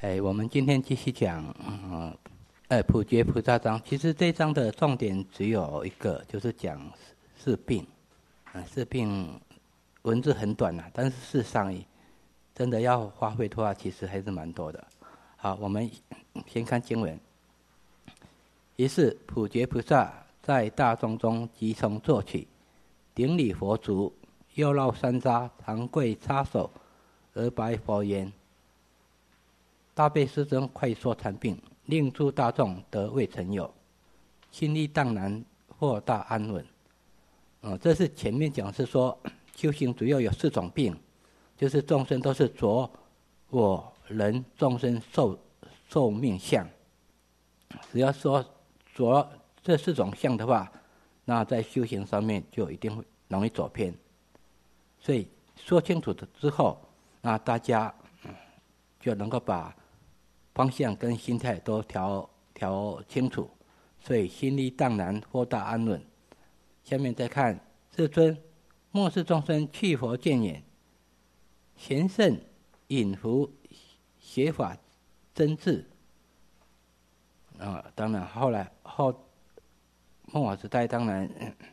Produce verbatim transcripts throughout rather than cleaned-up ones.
哎，我们今天继续讲，嗯，呃，普觉菩萨章。其实这一章的重点只有一个，就是讲是病，啊，是病，文字很短啊，但是事实上，真的要发挥的话，其实还是蛮多的。好，我们先看经文。于是普觉菩萨在大众中即从坐起，顶礼佛足，右绕三匝，长跪擦手，而白佛言：大悲师尊快说禅病，令诸大众得未曾有，心力荡然，获大安稳。呃、这是前面讲是说修行主要有四种病，就是众生都是着我人众生寿寿命相。只要说着这四种相的话，那在修行上面就一定会容易走偏。所以说清楚的之后，那大家就能够把方向跟心态都调调清楚，所以心力荡然，获大安稳。下面再看世尊，末世众生去佛见眼，贤圣隐伏学法真智。啊，当然后来后末法时代，当然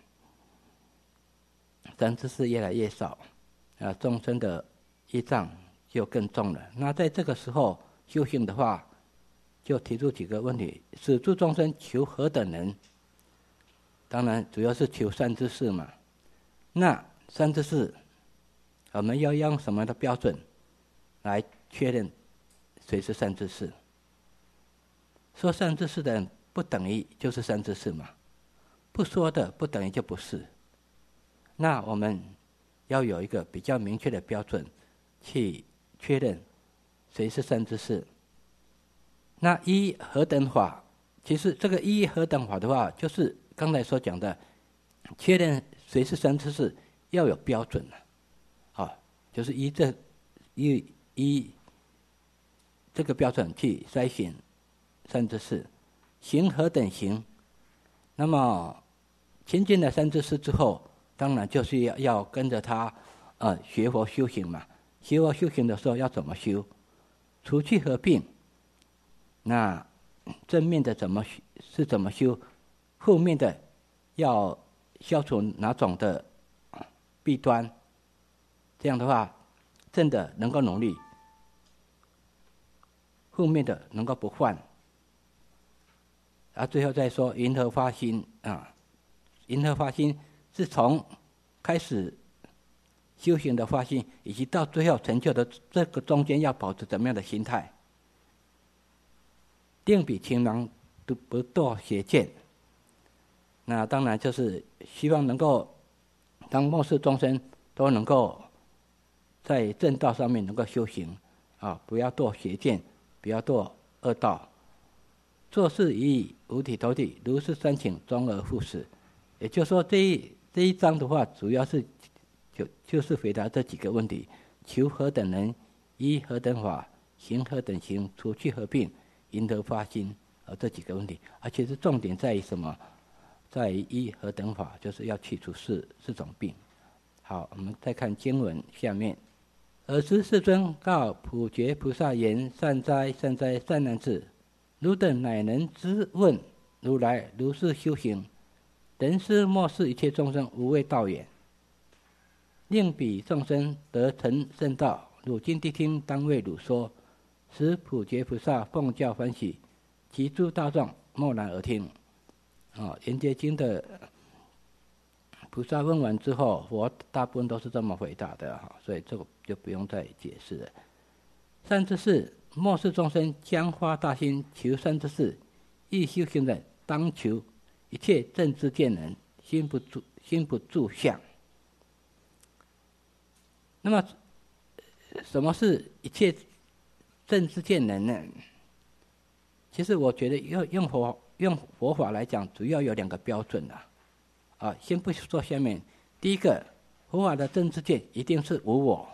真知识越来越少，啊，众生的业障就更重了。那在这个时候修行的话，就提出几个问题：使诸众生求何等人？当然主要是求善知识嘛。那善知识，我们要用什么的标准来确认谁是善知识？说善知识的人不等于就是善知识嘛，不说的不等于就不是。那我们要有一个比较明确的标准去确认谁是善知识。那依何等法，其实这个依何等法的话，就是刚才所讲的，确认谁是善知识要有标准的，啊，就是依这依依这个标准去筛选善知识。行何等行？那么亲近了善知识之后，当然就是要要跟着他，呃，学佛修行嘛。学佛修行的时候要怎么修？除去合并。那正面的怎么是怎么修？后面的要消除哪种的弊端？这样的话，正的能够努力，后面的能够不犯。啊，最后再说云何发心啊？云何发心是从开始修行的发心，以及到最后成就的这个中间要保持怎么样的心态？定彼情囊，不堕邪见。那当然就是希望能够当末世众生都能够在正道上面能够修行啊，不要堕邪见，不要堕恶道。做事一五体投地，如是三请，终而复始。也就是说，这一这一章的话，主要是就就是回答这几个问题：求何等人，依何等法，行何等行，除去合并，因何发心？啊，这几个问题，而且是重点在于什么？在于依何等法，就是要去除四四种病。好，我们再看经文下面。尔时世尊告普觉菩萨言：善哉，善哉，善男子！汝等乃能知问如来如是修行，人师末世一切众生无畏道也，令彼众生得成圣道。汝今谛听，当为汝说。使普觉菩萨奉教欢喜，其诸大众默然而听。啊，圆觉经的菩萨问完之后，佛大部分都是这么回答的哈，所以这个就不用再解释了。善知识，末世众生将发大心求善知识，欲修行人当求一切正知见人，心不住心不住相。那么，什么是一切正知见人呢？其实我觉得用用佛用佛法来讲，主要有两个标准啊。啊，先不说下面，第一个，佛法的正知见一定是无我，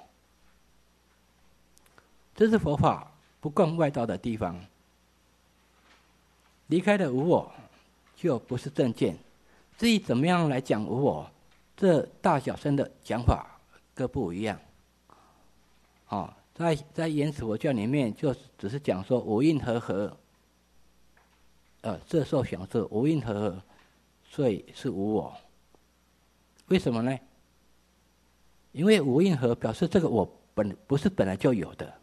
这是佛法不共外道的地方。离开了无我，就不是正见。至于怎么样来讲无我，这大小乘的讲法各不一样。啊， 在在原始佛教里面，就只是讲说五蕴和合，呃，色受想行识五蕴和合，所以是无我。为什么呢？因为五蕴合表示这个我本不是本来就有的，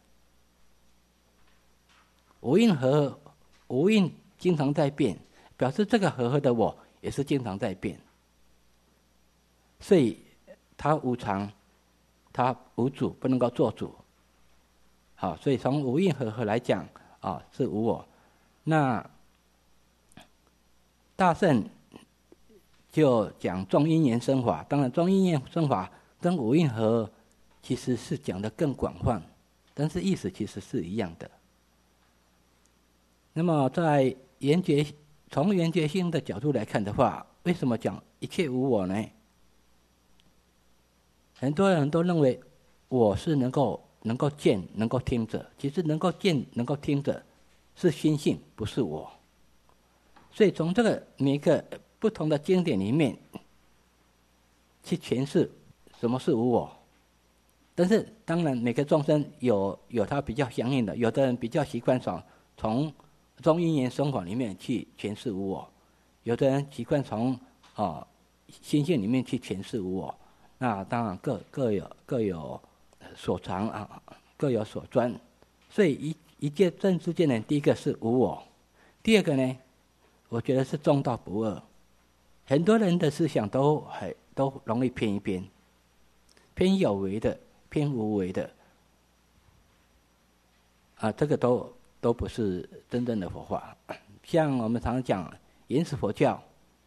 五蕴合，五蕴经常在变，表示这个和合的我也是经常在变，所以它无常，它无主，不能够做主。好，所以从五蕴和合来讲，啊，是无我。那大乘就讲众因缘生法，当然众因缘生法跟五蕴合其实是讲得更广泛，但是意思其实是一样的。那么在缘觉，从缘觉性的角度来看的话，为什么讲一切无我呢？很多人都认为我是能够能够见能够听者，其实能够见能够听者是心性，不是我。所以从这个每一个不同的经典里面去诠释什么是无我。但是当然每个众生有有他比较相应的，有的人比较习惯从从中因缘生法里面去诠释无我，有的人习惯从哦心性里面去诠释无我。那当然各各有各有所长啊，各有所专。所以一一切正知见呢，第一个是无我，第二个呢，我觉得是中道不二。很多人的思想都很都容易偏一边，偏有为的，偏无为的，啊，这个都都不是真正的佛法。像我们常常讲原始佛教，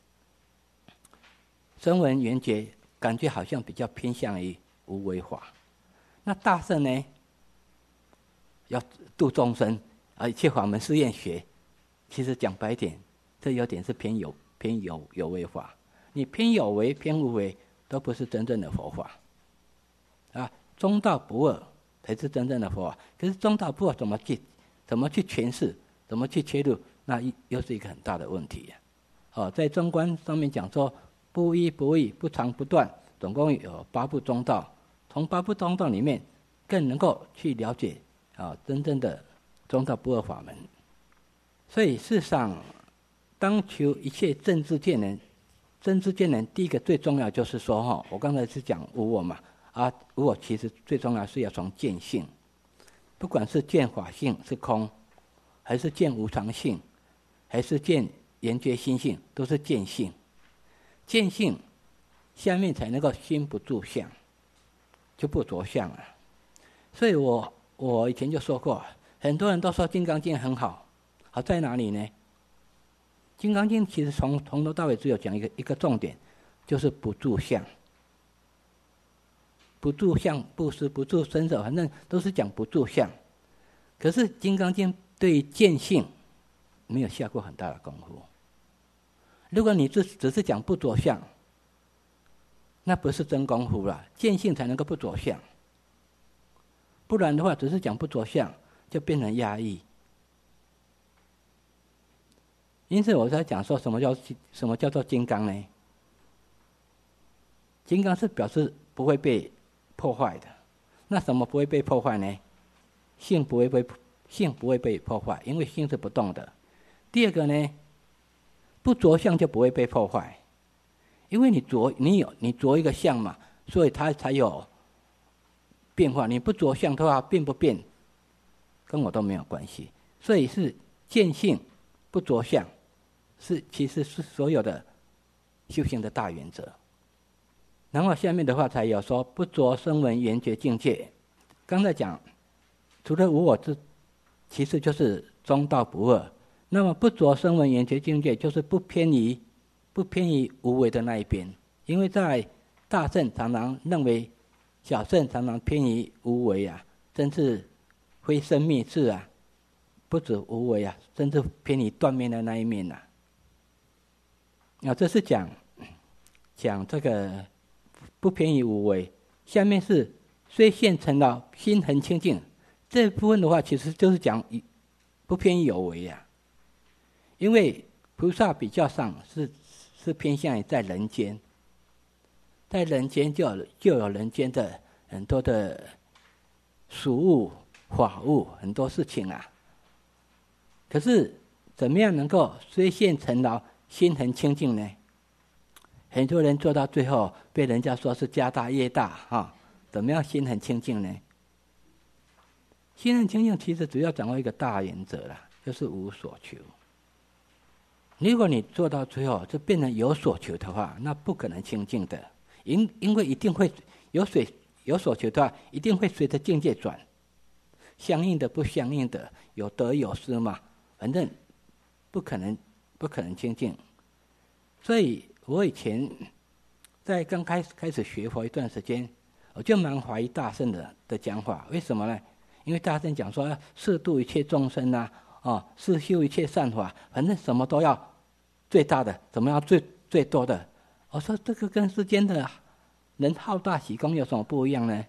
声闻缘觉，感觉好像比较偏向于无为法。那大乘呢，要度众生，而且法门试验学，其实讲白一点，这有点是偏有偏有有为法。你偏有为偏无为，都不是真正的佛法。啊，中道不二才是真正的佛法。可是中道不二怎么去怎么去诠释，怎么去切入，那又是一个很大的问题。哦，在中观上面讲说，不一不异，不长不断，总共有八部中道。从八部中道里面，更能够去了解啊真正的中道不二法门。所以事实上，当求一切正知见能，正知见能第一个最重要就是说哈，我刚才是讲无我嘛，啊无我其实最重要是要从见性，不管是见法性是空，还是见无常性，还是见缘觉心性，都是见性。见性下面才能够心不住相，就不着相了。所以我我以前就说过，很多人都说《金刚经》很好，好在哪里呢？《金刚经》其实从从头到尾只有讲一个一个重点，就是不住相。不住相，布施，不住身手，反正都是讲不住相。可是《金刚经》对见性没有下过很大的功夫。如果你只只是讲不着相，那不是真功夫了。见性才能够不着相，不然的话，只是讲不着相，就变成压抑。因此，我在讲说什么叫什么叫做金刚呢？金刚是表示不会被破坏的。那什么不会被破坏呢？性不会被性不会被破坏，因为性是不动的。第二个呢，不着相就不会被破坏，因为你着你有你着一个相嘛，所以它才有变化。你不着相的话，变不变跟我都没有关系。所以是见性不着相，是其实是所有的修行的大原则。然后下面的话才有说不着声闻缘觉境界。刚才讲除了无我之，其实就是中道不二。那么不着声闻缘觉境界，就是不偏离不偏离无为的那一边。因为在大乘常常认为小乘常常偏离无为啊，甚至非生灭智啊，不止无为啊，甚至偏离断灭的那一面啊。啊，这是讲讲这个不偏离无为。下面是虽现成了心很清净，这部分的话其实就是讲不偏离有为啊。因为菩萨比较上是是偏向于在人间，在人间就有就有人间的很多的俗物、法物很多事情啊。可是怎么样能够虽现尘劳，心很清净呢？很多人做到最后被人家说是家大业大哈，怎么样心很清净呢？心很清净其实主要掌握一个大原则啦，就是无所求。如果你做到最后就变成有所求的话，那不可能清净的，因因为一定会有水有所求的话，一定会随着境界转，相应的不相应的，有得有失嘛，反正不可能不可能清净。所以我以前在刚开始开始学佛一段时间，我就蛮怀疑大乘的的讲法，为什么呢？因为大乘讲说是度一切众生啊，哦，是修一切善法，反正什么都要最大的，怎么样最最多的。我说这个跟世间的人好大喜功有什么不一样呢？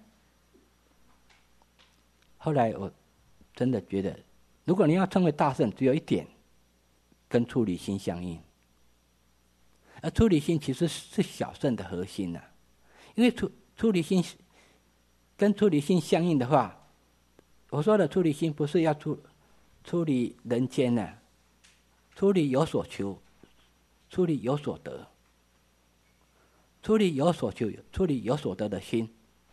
后来我真的觉得，如果你要称为大乘，只有一点，跟出离心相应。而出离心其实是小乘的核心呐、啊，因为出出离心跟出离心相应的话，我说的出离心不是要出出离人间呢、啊，出离有所求，出离有所得，出离有所求，出离有所得的心，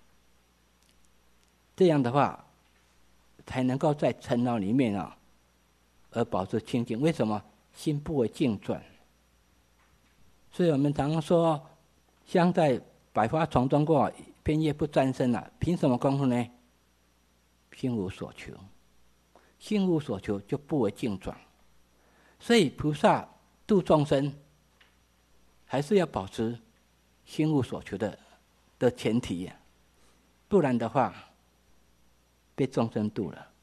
这样的话才能够在尘劳里面啊，而保持清净。为什么？心不为境转。所以我们常说，香在百花丛中过，片叶不沾身啊。凭什么功夫呢？心无所求，心无所求就不为境转。所以菩萨度众生，还是要保持心无所求的的前提呀、啊，不然的话，被众生度了，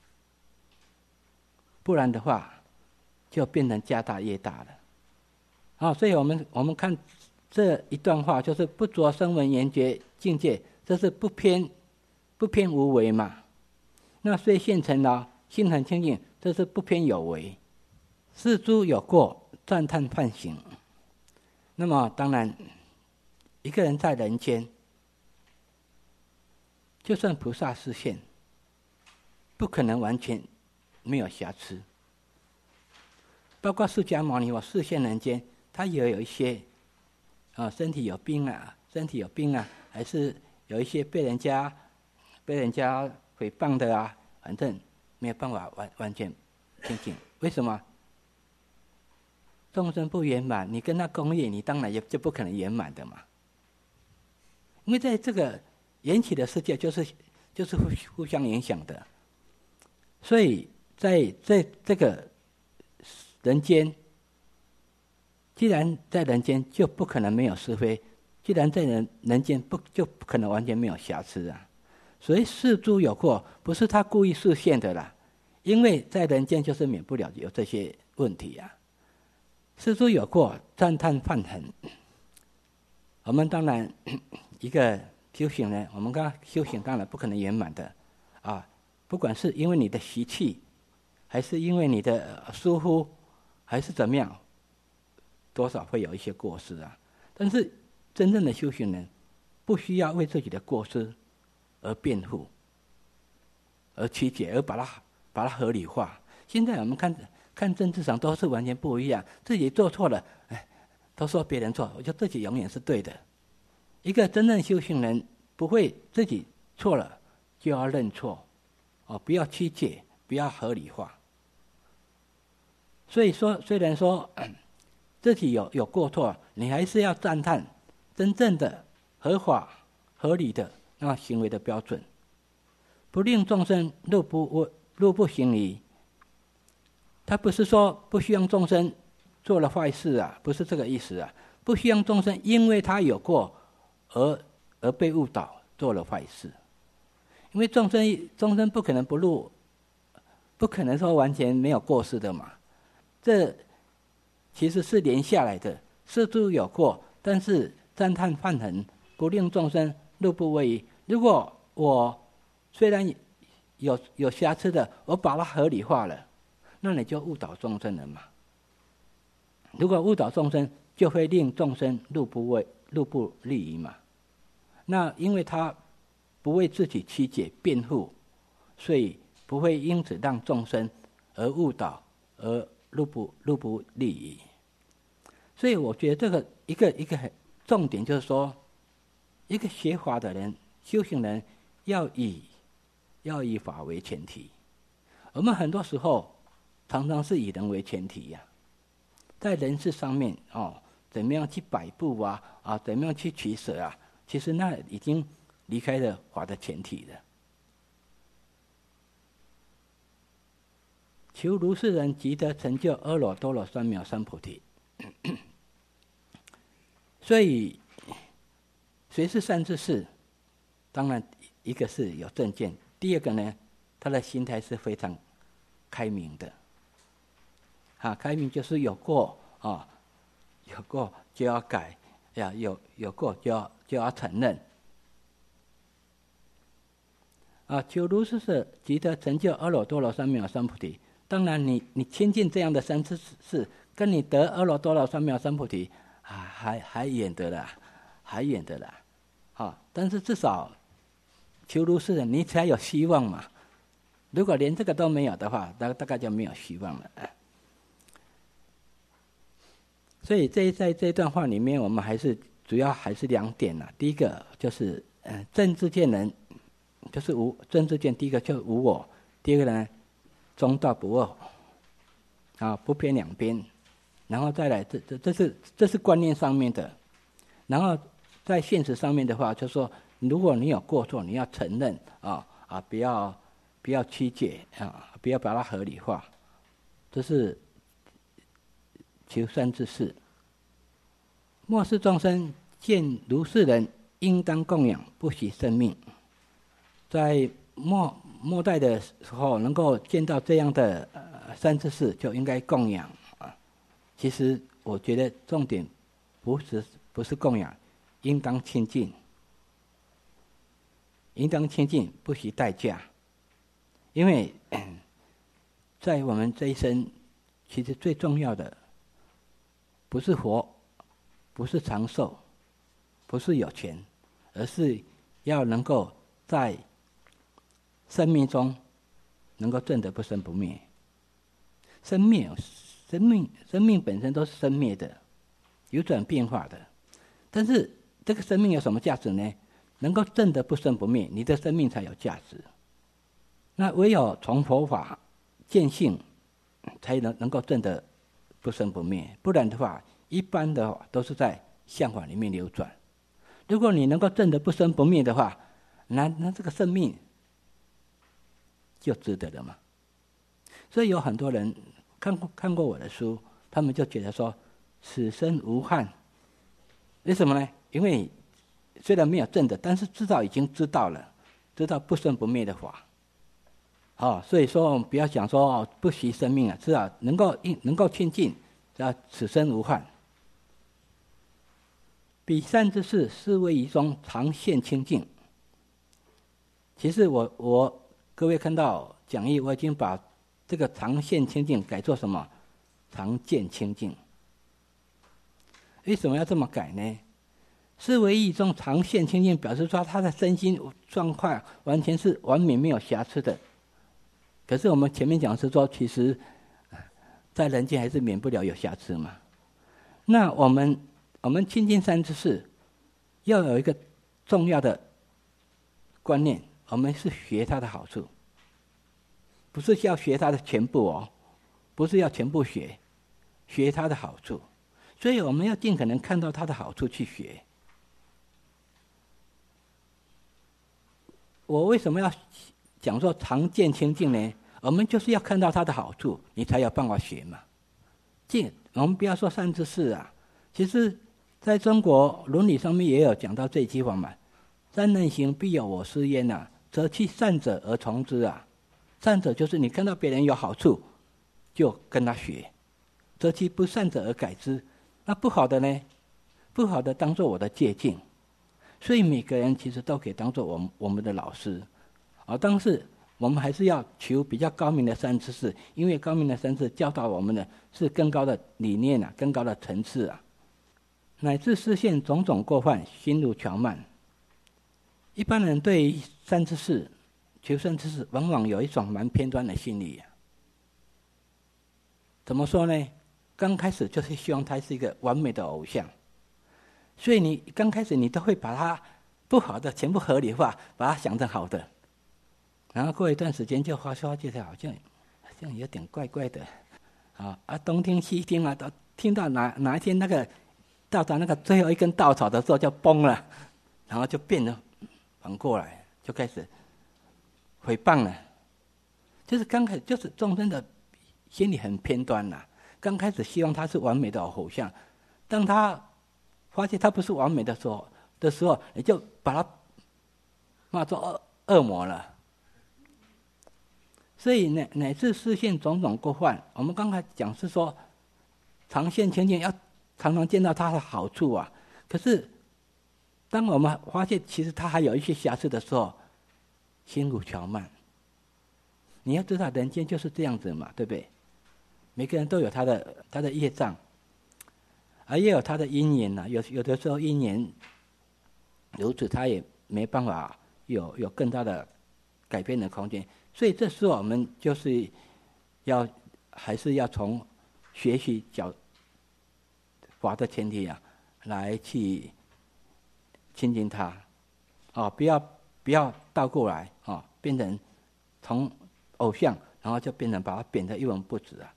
不然的话，就变成家大业大了。啊、哦，所以我们我们看这一段话，就是不着声闻缘觉境界，这是不偏不偏无为嘛。那虽现尘劳，心很清净，这是不偏有为。是诸有过，赞叹梵行。那么当然，一个人在人间，就算菩萨示现，不可能完全没有瑕疵。包括释迦牟尼佛示现人间，他也有一些啊，身体有病啊，身体有病啊，还是有一些被人家被人家诽谤的啊，反正没有办法完完全清净。为什么？众生不圆满，你跟他共业，你当然也就不可能圆满的嘛。因为在这个缘起的世界，就是就是互互相影响的，所以在在这个人间。既然在人间，就不可能没有是非；既然在人人间，不就不可能完全没有瑕疵啊。所以是诸有过，不是他故意示现的啦，因为在人间就是免不了有这些问题啊。是诸有过，赞叹梵行。我们当然一个修行人，我们刚修行当然不可能圆满的啊，不管是因为你的习气，还是因为你的疏忽，还是怎么样。多少会有一些过失啊，但是真正的修行人，不需要为自己的过失而辩护，而曲解，而把它把它合理化。现在我们看看政治上都是完全不一样，自己做错了，哎，都说别人错，我觉得自己永远是对的。一个真正修行人不会自己错了就要认错，哦，不要曲解，不要合理化。所以说，虽然说。自己有有过错，你还是要赞叹真正的合法合理的那个行为的标准，不令众生入不入不行疑。他不是说不希望众生做了坏事啊，不是这个意思啊。不希望众生因为他有过而而被误导做了坏事，因为众生众生不可能不入，不可能说完全没有过失的嘛。这其实是连下来的，是诸有过，但是赞叹梵行，不令众生入不为疑。如果我虽然有有瑕疵的，我把它合理化了，那你就误导众生了嘛。如果误导众生，就会令众生入不为入不利益嘛。那因为他不为自己曲解辩护， 所以不会因此让众生而误导，而入不入不利益。所以我觉得这个一个一个重点就是说，一个学法的人、修行人要以要以法为前提。我们很多时候常常是以人为前提呀、啊，在人事上面哦，怎么样去摆布啊啊，怎么样去取舍啊？其实那已经离开了法的前提了。求如是人即得成就阿耨多罗三藐三菩提。所以，谁是善知识？当然，一个是有正见，第二个呢，他的心态是非常开明的。啊，开明就是有过啊、哦，有过就要改，呀，有有过就要就要承认。啊，求如是者即得成就阿耨多罗三藐三菩提。当然你，你你亲近这样的善知识，跟你得阿耨多罗三藐三菩提啊，还还远的啦，还远的啦。啊，但是至少求如是人，你才有希望嘛。如果连这个都没有的话，大大概就没有希望了。所以这在这段话里面，我们还是主要还是两点啦。第一个就是呃正知见人，就是无正知见，第一个就是无我；第二个呢，中道不二，啊，不偏两边。然后再来，这这这是这是观念上面的。然后在现实上面的话，就说如果你有过错，你要承认啊啊，不要不要曲解啊，不要把它合理化。这是求善知识。末世众生见如是人，应当供养，不惜生命。在末末代的时候，能够见到这样的呃善知识，就应该供养啊。其实我觉得重点不是不是供养，应当亲近，应当亲近，不惜代价。因为在我们这一生，其实最重要的不是活，不是长寿，不是有钱，而是要能够在生命中能够证得不生不灭。生灭，生命，生命本身都是生灭的，有转变化的。但是这个生命有什么价值呢？能够证得不生不灭，你的生命才有价值。那唯有从佛法见性，才能能够证得不生不灭。不然的话，一般的话都是在相法里面流转。如果你能够证得不生不灭的话，那那这个生命就值得了嘛。所以有很多人看过看过我的书，他们就觉得说此生无憾。为什么呢？因为虽然没有证得，但是至少已经知道了，知道不生不灭的法。哦，所以说我们不要讲说哦不惜生命啊，至少能够能够亲近，叫此生无憾。彼善知识，是谓于中常现清净。其实我我各位看到讲义，我已经把这个常现清净改作什么？常见清净。为什么要这么改呢？是为一中常现清净，表示说他的身心状况完全是完美没有瑕疵的。可是我们前面讲是说，其实在人间还是免不了有瑕疵嘛。那我们我们亲近善知识，要有一个重要的观念，我们是学他的好处，不是要学他的全部哦，不是要全部学，学他的好处。所以我们要尽可能看到他的好处去学。我为什么要讲说常见清净呢？我们就是要看到它的好处，你才有办法学嘛。见，我们不要说善知识啊，其实在中国伦理上面也有讲到这句话嘛：善人行，必有我师焉啊，则其善者而从之啊。善者就是你看到别人有好处，就跟他学；则其不善者而改之。那不好的呢？不好的当作我的借鉴。所以每个人其实都可以当作我们我们的老师，啊，但是我们还是要求比较高明的善知识，因为高明的善知识教导我们的是更高的理念啊，更高的层次啊，乃至视现种种过患，心如樵慢。一般人对于善知识求生之士往往有一种蛮偏端的心理、啊、怎么说呢？刚开始就是希望他是一个完美的偶像，所以你刚开始你都会把他不好的全部合理化，把它想成好的，然后过一段时间就发发觉好像好像有点怪怪的，啊啊东听西听啊，到听到哪哪一天那个到达那个最后一根稻草的时候就崩了，然后就变得反过来，就开始诽谤了。就是刚开始就是众生的心理很偏端啦、啊。刚开始希望他是完美的偶像，当他发现他不是完美的时候的时候，你就把他骂作恶恶魔了。所以乃乃至视线种种过患，我们刚才讲是说，常现清净要常常见到他的好处啊。可是，当我们发现其实他还有一些瑕疵的时候，心如乔曼。你要知道，人间就是这样子嘛，对不对？每个人都有他的他的业障，而也有他的因缘呐、啊。有有的时候因缘如此，他也没办法有有更大的改变的空间。所以这时候我们就是要还是要从学习教法的前提啊，来去亲近他，哦，不要不要倒过来哦，变成从偶像，然后就变成把它贬得一文不值啊。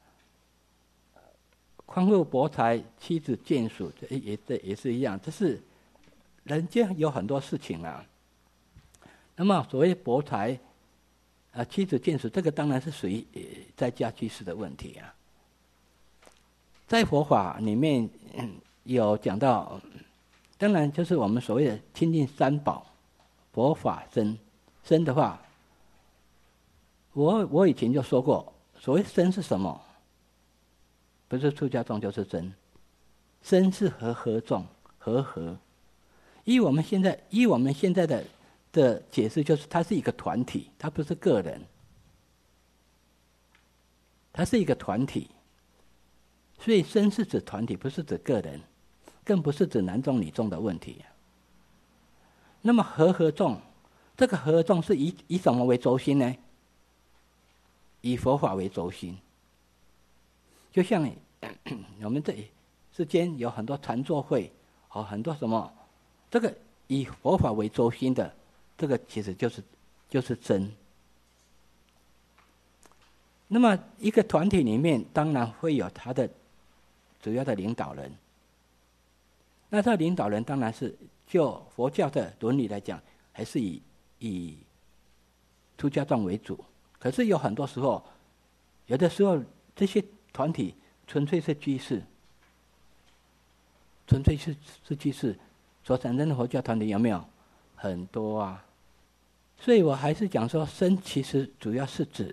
宽厚博才，妻子眷属，这也这也是一样。这是人间有很多事情啊。那么所谓博才，啊，妻子眷属，这个当然是属于在家居士的问题啊。在佛法里面有讲到，当然就是我们所谓的亲近三宝，佛法僧。僧的话，我我以前就说过，所谓僧是什么？不是出家众就是僧，僧是和合众，和合。依我们现在依我们现在的的解释，就是它是一个团体，它不是个人，它是一个团体。所以僧是指团体，不是指个人，更不是指男众女众的问题。那么和合众，这个和合众是以以什么为轴心呢？以佛法为轴心。就像我们这里世间有很多禅坐会，哦，很多什么，这个以佛法为轴心的，这个其实就是就是僧。那么一个团体里面，当然会有他的主要的领导人。那这领导人当然是就佛教的伦理来讲，还是以以出家众为主。可是有很多时候，有的时候这些团体纯粹是居士，纯粹是是居士所产生的佛教团体有没有？很多啊。所以我还是讲说，僧其实主要是指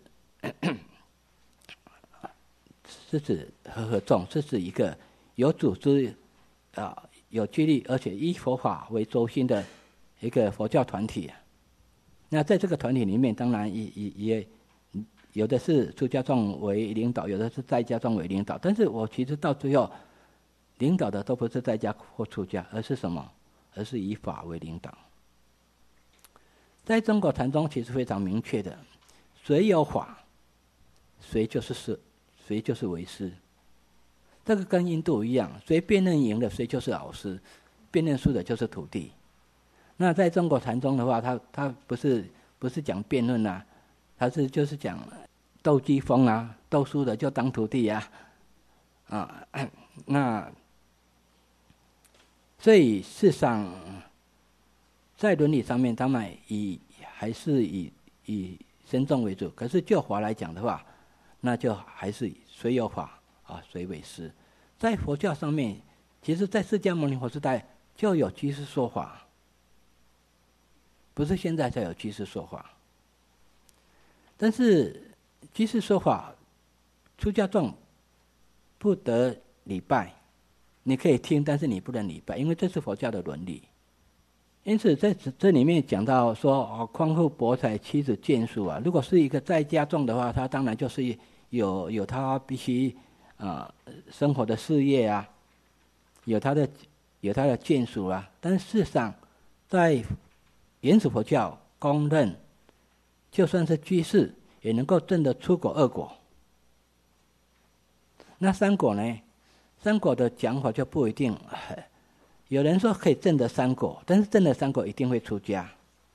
是指和合众，是指一个有组织啊、有纪律，而且以佛法为轴心的一个佛教团体。那在这个团体里面，当然也也也有的是出家众为领导，有的是在家众为领导。但是我其实到最后，领导的都不是在家或出家，而是什么？而是以法为领导。在中国禅宗其实非常明确的，谁有法，谁就是师，谁就是为师。这个跟印度一样，谁辩论赢了，谁就是老师；辩论输的就是徒弟。那在中国禅宗的话，他他不是不是讲辩论啊，他是就是讲斗机锋啊，斗输的就当徒弟啊，啊，那所以事实上，在伦理上面，他们以还是以以僧众为主。可是就法来讲的话，那就还是谁有法啊，谁为师。在佛教上面，其实在释迦牟尼佛时代就有居士说法，不是现在才有居士说法。但是居士说法，出家众不得礼拜，你可以听，但是你不能礼拜，因为这是佛教的伦理。因此在这里面讲到说，哦，宽厚博才，妻子眷属啊，如果是一个在家众的话，他当然就是有有他必须啊、呃、生活的事业啊，有他的有他的眷属啊。但是事实上，在原始佛教公认就算是居士，也能够证得出果二果。那三果呢？三果的讲法就不一定。有人说可以证得三果，但是证得三果一定会出家。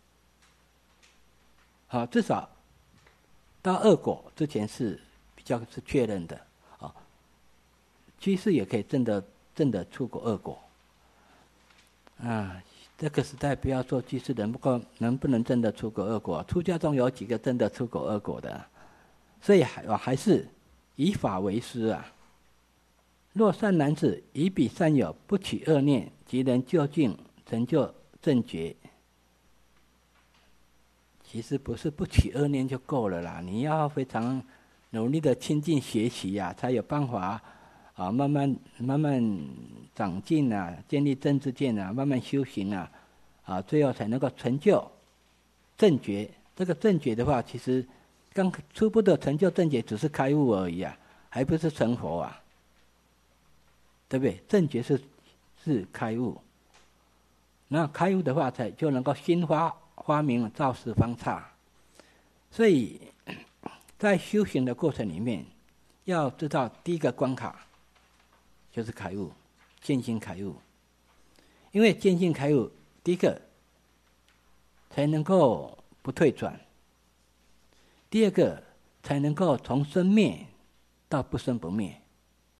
好，至少到二果之前是比较是确认的。啊，居士也可以证得证得出果二果。啊，这个时代不要说居士能不够能不能证得出果二果，出家中有几个证得出果二果的，所以还还是以法为师啊。若善男子以彼善友不起恶念，即能就近成就正觉。其实不是不起恶念就够了啦，你要非常努力的亲近学习呀、啊，才有办法啊，慢慢慢慢长进啊，建立正知见啊，慢慢修行啊，啊，最后才能够成就正觉。这个正觉的话，其实刚初步的成就正觉只是开悟而已啊，还不是成佛啊。对不对？正觉是是开悟，那开悟的话，才就能够心发发明，照十方刹。所以在修行的过程里面，要知道第一个关卡就是开悟，见性开悟。因为见性开悟，第一个才能够不退转，第二个才能够从生灭到不生不灭。